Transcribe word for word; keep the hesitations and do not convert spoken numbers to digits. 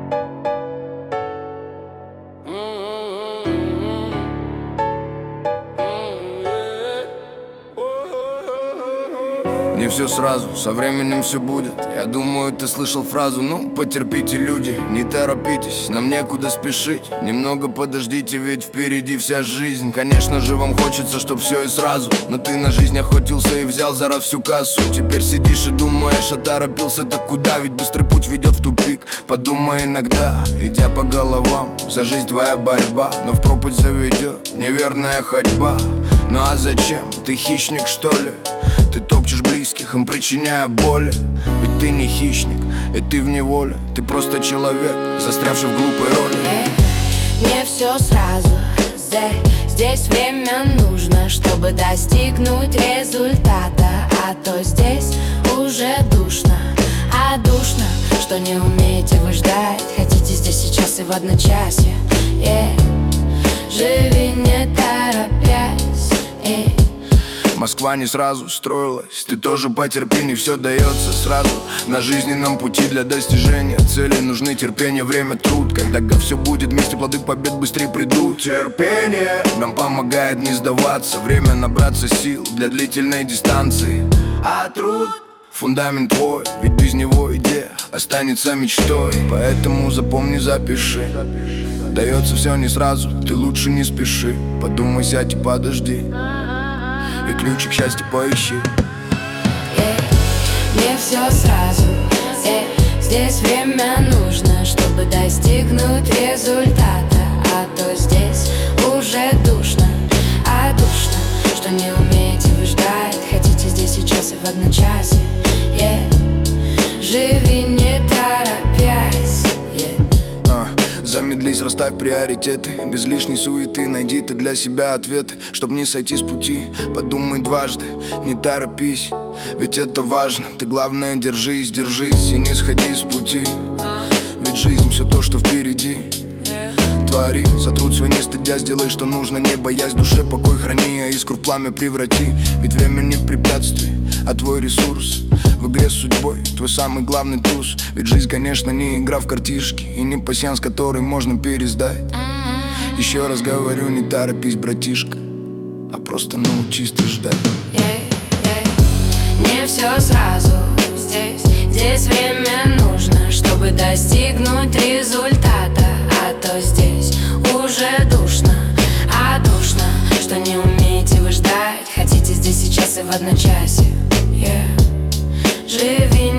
Не все сразу, со временем все будет. Я думаю, ты слышал фразу: ну, потерпите, люди, не торопитесь, нам некуда спешить. Немного подождите, ведь впереди вся жизнь. Конечно же, вам хочется, чтоб все и сразу, но ты на жизнь охотился и взял за раз всю кассу. Теперь сидишь и думаешь, а торопился так куда? Ведь быстрый путь ведет в тупик. Подумай иногда, идя по головам, за жизнь твоя борьба, но в пропасть заведет неверная ходьба. Ну а зачем? Ты хищник, что ли? Ты топчешь близких, им причиняя боли. Ведь ты не хищник, и ты в неволе. Ты просто человек, застрявший в глупой роли. Не все сразу, здесь, здесь время нужно, чтобы достигнуть результата. А то здесь уже душно, а душно, что не умеете вы ждать. Хотите здесь, сейчас и в одночасье, yeah. Живи не торопясь, yeah. Москва не сразу строилась, ты тоже потерпи, не все дается сразу. На жизненном пути для достижения цели нужны терпение, время, труд. Когда все будет вместе, плоды побед быстрее придут. Терпение нам помогает не сдаваться, время набраться сил для длительной дистанции. А труд — фундамент твой, ведь без него идея останется мечтой. Поэтому запомни, запиши, дается все не сразу, ты лучше не спеши. Подумай, сядь и подожди, и ключик счастья поищи. Yeah. Не все сразу, yeah. Здесь время нужно, чтобы достигнуть результата. А то здесь уже душно, а душно, что не умеете вы ждать. Хотите здесь, сейчас и в одночасье, yeah. Живи не торопясь, yeah. Замедлись, расставь приоритеты, без лишней суеты найди ты для себя ответы. Чтоб не сойти с пути, подумай дважды, не торопись, ведь это важно. Ты, главное, держись, держись и не сходи с пути. Ведь жизнь все то, что впереди. Твори, сотрут свой не стыдя, сделай, что нужно, не боясь. Душе покой храни, а искру в пламя преврати. Ведь время не препятствие, а твой ресурс. В игре с судьбой твой самый главный туз. Ведь жизнь, конечно, не игра в картишки, и не пасьянс, который можно пересдать. Еще раз говорю, не торопись, братишка, а просто научись ты ждать. Yeah, yeah. Не все сразу, здесь, здесь время нужно, чтобы достигнуть результата. А то здесь уже душно, а душно, что не умеете вы ждать. Хотите здесь, сейчас и в одночасье, yeah. Живи